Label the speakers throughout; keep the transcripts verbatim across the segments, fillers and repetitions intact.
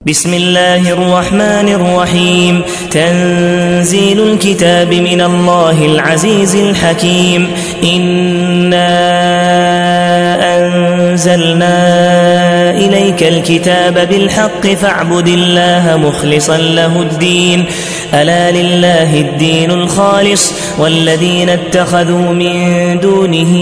Speaker 1: بسم الله الرحمن الرحيم. تنزيل الكتاب من الله العزيز الحكيم. إنا أنزلنا إليك الكتاب بالحق فاعبد الله مخلصا له الدين. ألا لله الدين الخالص والذين اتخذوا من دونه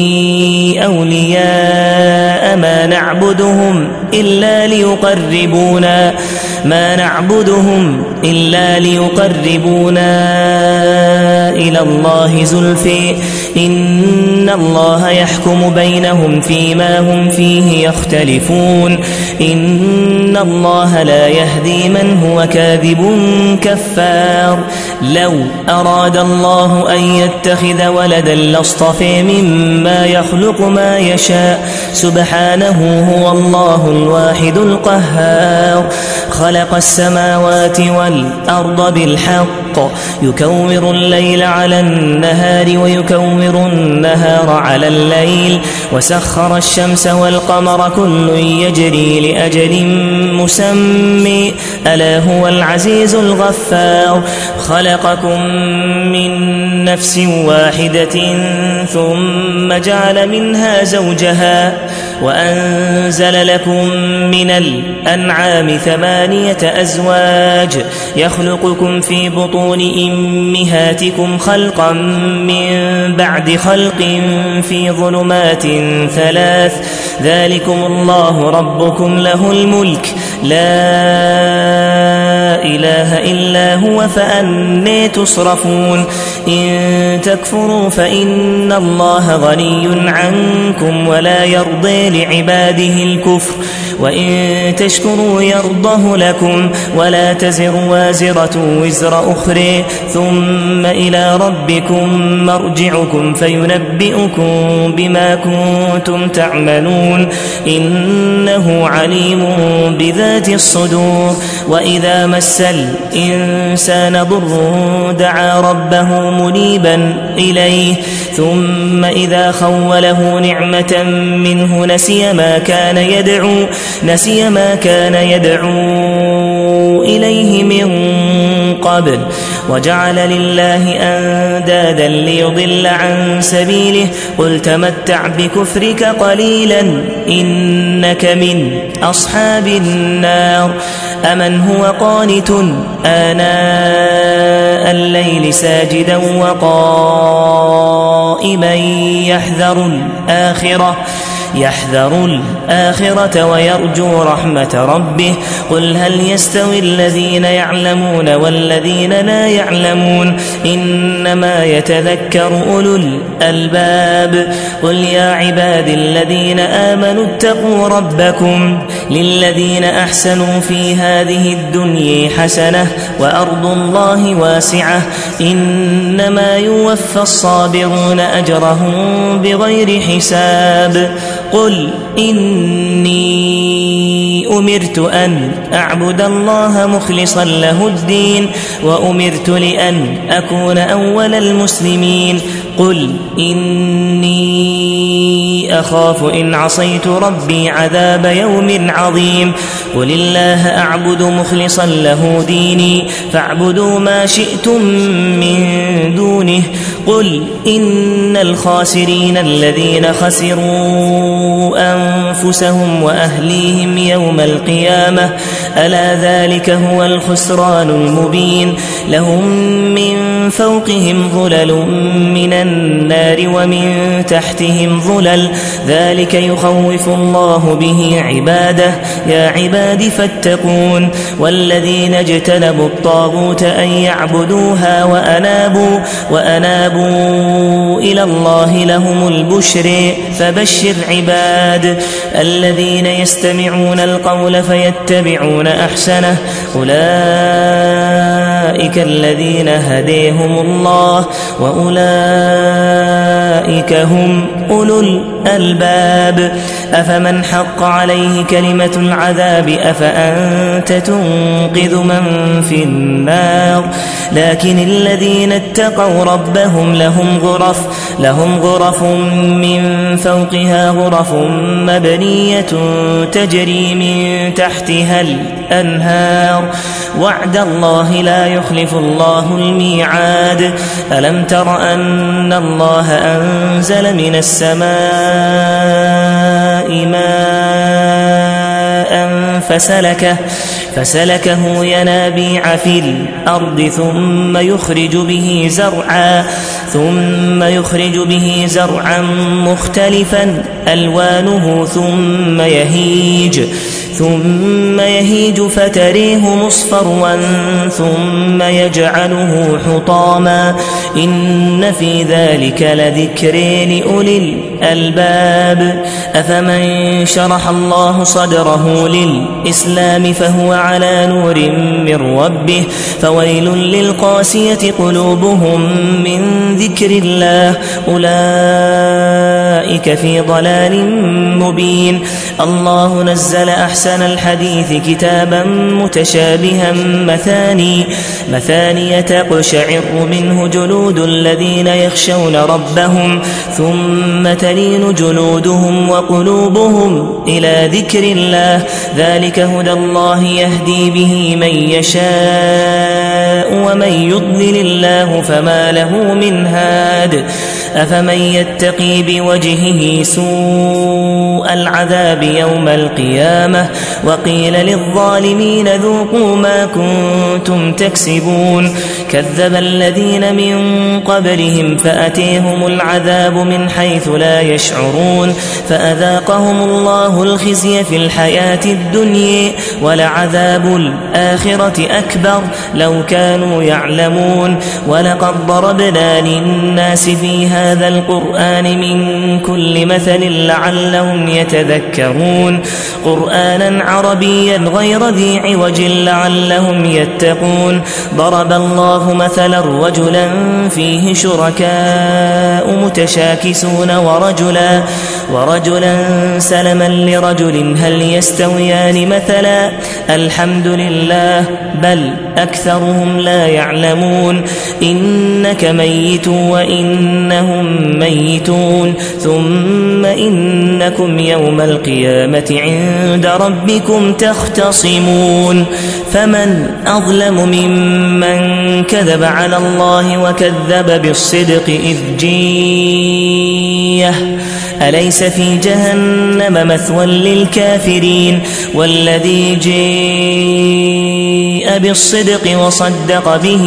Speaker 1: أولياء ما نعبدهم إلا ليقربونا ما نعبدهم إلا ليقربونا إلى الله زلفى إن الله يحكم بينهم فيما هم فيه يختلفون. إن الله لا يهدي من هو كاذب كفار. لو أراد الله أن يتخذ ولدا لاصطفى مما يخلق ما يشاء سبحانه هو الله الواحد القهار. خلق السماوات والأرض بالحق يكور الليل على النهار ويكور النهار على الليل وسخر الشمس والقمر كل يجري لأجل مسمى ألا هو العزيز الغفار. خلقكم من نفس واحدة ثم جعل منها زوجها وأنزل لكم من الأنعام ثمانية أزواج يخلقكم في بطون أمهاتكم خلقا من بعد خلق في ظلمات ثلاث ذلكم الله ربكم له الملك لا إله إلا هو فأنى تصرفون. إن تكفروا فإن الله غني عنكم ولا يرضي لعباده الكفر وإن تشكروا يرضه لكم ولا تزر وازرة وزر أخرى ثم إلى ربكم مرجعكم فينبئكم بما كنتم تعملون. إنه عليم بذات الصدور. وإذا مس الإنسان ضر دعا ربه منيبا إليه ثم إذا خوله نعمة منه نسي ما كان يدعو نسي ما كان يدعو إليه من قبل وجعل لله أندادا ليضل عن سبيله. قل تمتع بكفرك قليلا إنك من أصحاب النار. أمن هو قانت آناء الليل ساجدا وقائما يحذر الآخرة يحذر الآخرة ويرجو رحمة ربه. قل هل يستوي الذين يعلمون والذين لا يعلمون إنما يتذكر أولو الألباب. قل يا عباد الذين آمنوا اتقوا ربكم للذين أحسنوا في هذه الدنيا حسنة وأرض الله واسعة إنما يوفى الصابرون أجرهم بغير حساب. قل إني أمرت أن أعبد الله مخلصا له الدين وأمرت لأن أكون أول المسلمين. قل إني أخاف إن عصيت ربي عذاب يوم عظيم. قل الله أعبد مخلصا له ديني فاعبدوا ما شئتم من دونه. قل إن الخاسرين الذين خسروا أنفسهم وأهليهم يوم القيامة ألا ذلك هو الخسران المبين. لهم من فوقهم ظلل من النار ومن تحتهم ظلل ذلك يخوف الله به عباده. يا عباد فاتقون. والذين اجتنبوا الطاغوت أن يعبدوها وأنابوا, وأنابوا إلى الله لهم البشر فبشر عباد الذين يستمعون القول فيتبعون أحسنه أولئك الذين هديهم الله وأولئك هم أولو الألباب. أفمن حق عليه كلمة العذاب أفأنت تنقذ من في النار. لكن الذين اتقوا ربهم لهم غرف لهم غرف من فوقها غرف مبنية تجري من تحتها الأنهار وعد الله لا يخلف الله الميعاد ألم تر أن الله أنزل من السماء ماء فسلكه فسلكه ينابيع في الأرض ثم يخرج به زرعا ثم يخرج به زرعا مختلفا ألوانه ثم يهيج ثم يهيج فتريه مصفرا ثم يجعله حطاما إن في ذلك لذكر لأولي الألباب أفمن شرح الله صدره للإسلام فهو على نور من ربه فويل للقاسية قلوبهم من ذكر الله أولئك في ضلال مبين الله نزل أحسن الحديث كتابا متشابها مثاني مثانية تقشعر منه جلود الذين يخشون ربهم ثم تلين جلودهم وقلوبهم إلى ذكر الله ذلك هدى الله يهدي به من يشاء ومن يضلل الله فما له من هاد أفمن يتقي بوجهه سوء العذاب يوم القيامة وقيل للظالمين ذوقوا ما كنتم تكسبون كذب الذين من قبلهم فأتيهم العذاب من حيث لا يشعرون فأذاقهم الله الخزي في الحياة الدنيا ولعذاب الآخرة أكبر لو كانوا يعلمون ولقد ضربنا للناس في هذا القرآن من كل مثل لعلهم يتذكرون قرآنا عربيا غير ذي عوج لعلهم يتقون ضرب الله مثلا رجلا فيه شركاء متشاكسون ورجلا ورجلا سلما لرجل هل يستويان مثلا الحمد لله بل أكثرهم لا يعلمون إنك ميت وإنهم ميتون ثم إنكم يوم القيامة عند ربكم تختصمون فمن أظلم ممن كذب على الله وكذب بالصدق إذ جيء أليس في جهنم مثوى للكافرين والذي جاء بالصدق وصدق به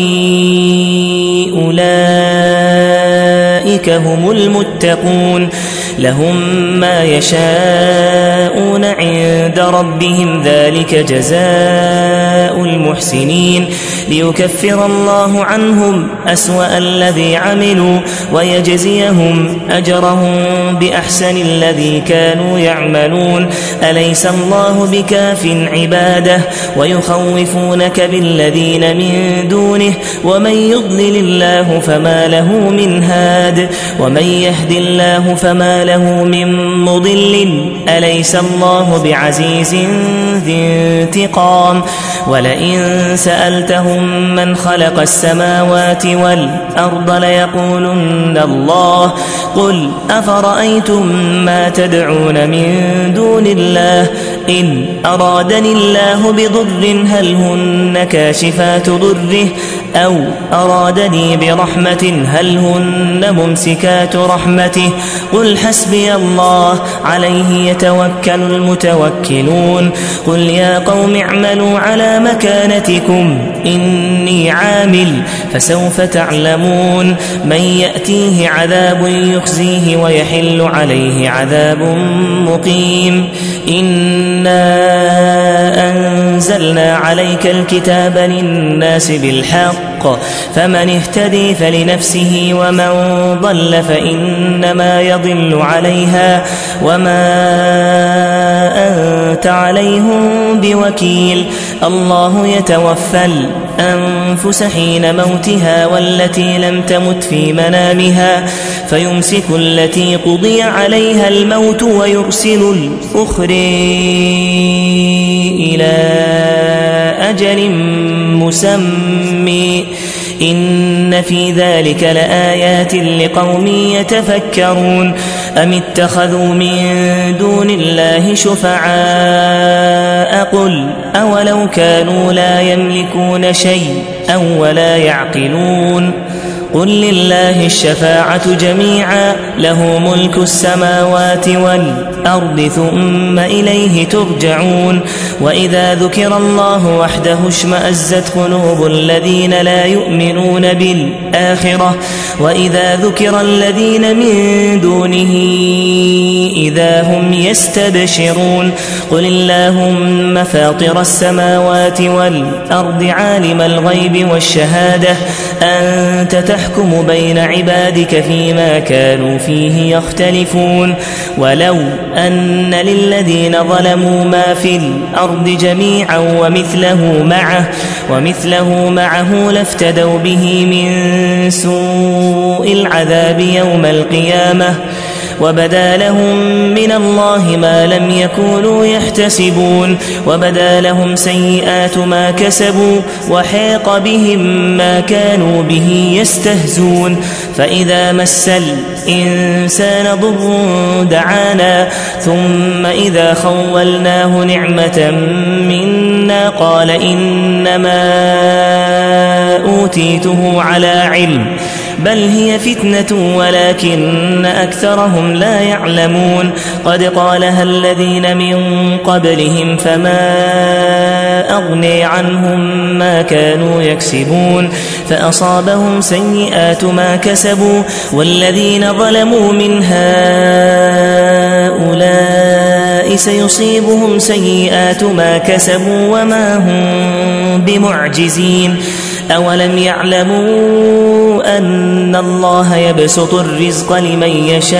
Speaker 1: أولئك هم المتقون لهم ما يشاءون عند ربهم ذلك جزاء المحسنين ليكفر الله عنهم أسوأ الذي عملوا ويجزيهم أجرهم بأحسن الذي كانوا يعملون أليس الله بكاف عباده ويخوفونك بالذين من دونه ومن يضلل الله فما له من هاد ومن يهد الله فما له من مضل أليس الله بعزيز ذي انتقام ولئن سألتهم من خلق السماوات والأرض ليقولن الله قل أفرأيتم ما تدعون من دون الله إن أرادني الله بضر هل هن كاشفات ضره أو أرادني برحمة هل هن ممسكات رحمته قل حسبي الله عليه يتوكل المتوكلون قل يا قوم اعملوا على مكانتكم إني عامل فسوف تعلمون من يأتيه عذاب يخزيه ويحل عليه عذاب مقيم إنا أنزلنا عليك الكتاب للناس بالحق فمن اهتدي فلنفسه ومن ضل فإنما يضل عليها وما أنت عليهم بوكيل الله يتوفى الأنفس حين موتها والتي لم تمت في منامها فيمسك التي قضي عليها الموت ويرسل الأخرى إلى أجل مسمى إن في ذلك لآيات لقوم يتفكرون أم اتخذوا من دون الله شفعاء قل أولو كانوا لا يملكون شيء أو ولا يعقلون قل لله الشفاعة جميعا له ملك السماوات والأرض ثم إليه ترجعون وإذا ذكر الله وحده اشمأزت قلوب الذين لا يؤمنون بالآخرة وإذا ذكر الذين من دونه إذا هم يستبشرون قل اللهم فاطر السماوات والأرض عالم الغيب والشهادة أنت تحكم بين عبادك فيما كانوا فيه يختلفون ولو أن للذين ظلموا ما في الأرض جميعا ومثله معه ومثله معه لافتدوا به من سوء العذاب يوم القيامة وبدا لهم من الله ما لم يكونوا يحتسبون وبدا لهم سيئات ما كسبوا وحيق بهم ما كانوا به يستهزون فإذا مس الإنسان ضر دعانا ثم إذا خولناه نعمة منا قال إنما أوتيته على علم بل هي فتنة ولكن أكثرهم لا يعلمون قد قالها الذين من قبلهم فما أغني عنهم ما كانوا يكسبون فأصابهم سيئات ما كسبوا والذين ظلموا من هؤلاء سيصيبهم سيئات ما كسبوا وما هم بمعجزين أولم يعلموا أن الله يبسط الرزق لمن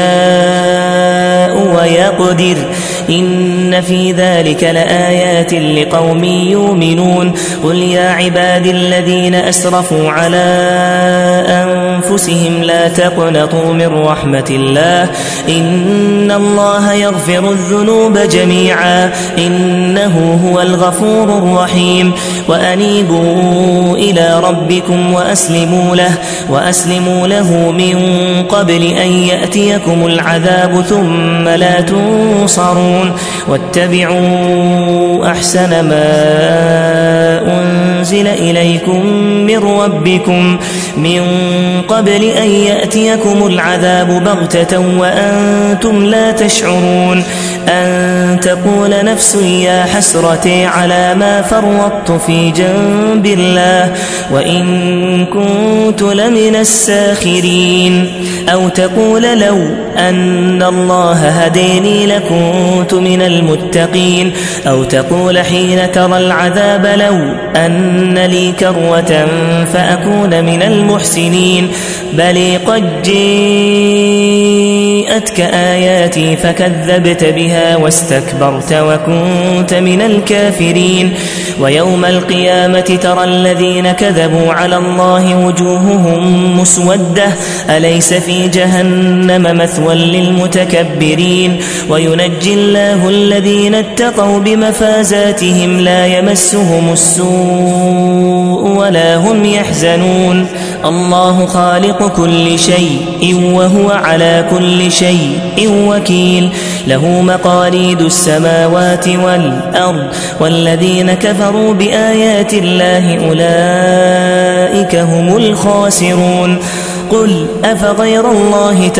Speaker 1: يشاء ويقدر إن في ذلك لآيات لقوم يؤمنون قل يا عباد الذين أسرفوا على أنفسهم لا تقنطوا من رحمة الله إن الله يغفر الذنوب جميعا إنه هو الغفور الرحيم وأنيبوا إلى ربكم وأسلموا له وأسلموا له من قبل أن يأتيكم العذاب ثم لا تنصرون واتبعوا أحسن ما أنزل إليكم من ربكم من قبل أن يأتيكم العذاب بغتة وأنتم لا تشعرون أن تقول نفس يا حسرتي على ما فرطت في جنب الله وإن كنت لمن الساخرين أو تقول لو أن الله هديني لكنت من المتقين أو تقول حين ترى العذاب لو أن لي كروة فأكون من المحسنين بل قد جاءتك آياتي فكذبت بها واستكبرت وكنت من الكافرين ويوم القيامة ترى الذين كذبوا على الله وجوههم مسودة أليس في جهنم مثوى للمتكبرين وينجي الله الذين اتقوا بمفازاتهم لا يمسهم السوء ولا هم يحزنون الله خالق كل شيء وهو على كل شيء وكيل له مقاليد السماوات والأرض والذين كفروا بآيات الله أولئك هم الخاسرون قل أفغير الله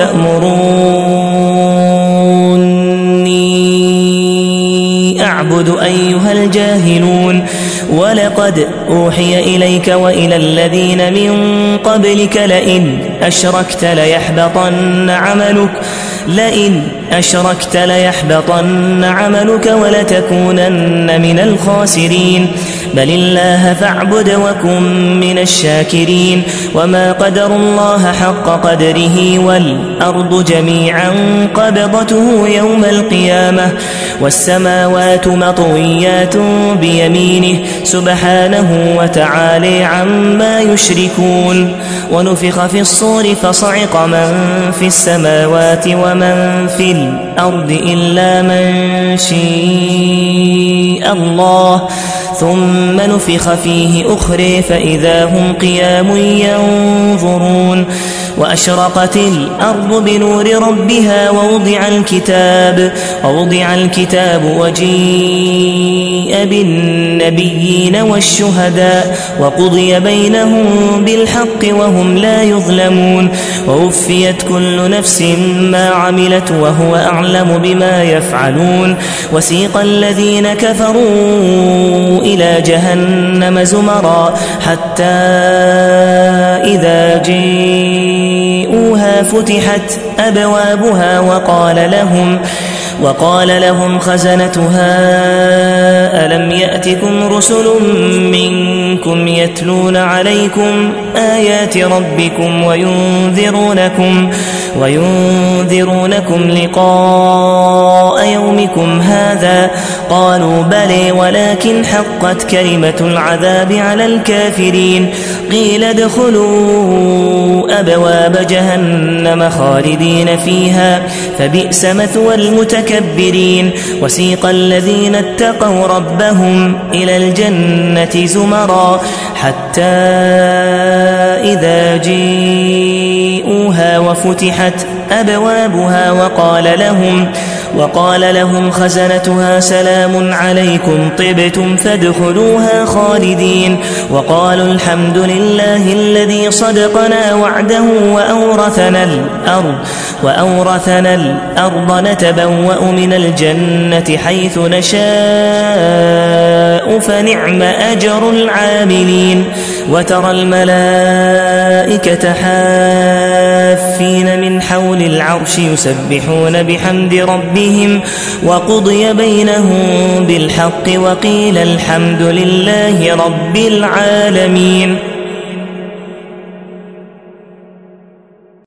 Speaker 1: تأمروني أعبد أيها الجاهلون ولقد أوحي إليك وإلى الذين من قبلك لئن أشركت ليحبطن عملك لئن أشركت ليحبطن عملك ولتكونن من الخاسرين بل الله فاعبد وكن من الشاكرين وما قدروا الله حق قدره والأرض جميعا قبضته يوم القيامة والسماوات مطويات بيمينه سبحانه وتعالى عما يشركون ونفخ في الصور فصعق من في السماوات ومن في الأرض إلا من شاء الله ثم نفخ فيه أخرى فإذا هم قيام ينظرون وأشرقت الأرض بنور ربها ووضع الكتاب ووضع الكتاب وجيء بالنبيين والشهداء وقضي بينهم بالحق وهم لا يظلمون ووفيت كل نفس ما عملت وهو أعلم بما يفعلون وسيق الذين كفروا إلى جهنم زمرا حتى إذا جاءوها فتحت أبوابها وقال لهم وقال لهم خزنتها ألم يأتكم رسل منكم يتلون عليكم آيات ربكم وينذرونكم وينذرونكم لقاء يومكم هذا قالوا بلى ولكن حقت كلمة العذاب على الكافرين قيل ادخلوا أبواب جهنم خالدين فيها فبئس مثوى المتكبرين وسيق الذين اتقوا ربهم إلى الجنة زمرا حتى إذا جاءوها وفتحت أبوابها وقال لهم وقال لهم خزنتها سلام عليكم طبتم فادخلوها خالدين وقالوا الحمد لله الذي صدقنا وعده وأورثنا الأرض وأورثنا الأرض نتبوأ من الجنة حيث نشاء فنعم أجر العاملين وترى الملائكة حافين من حول العرش يسبحون بحمد ربهم وقضي بينهم بالحق وقيل الحمد لله رب العالمين.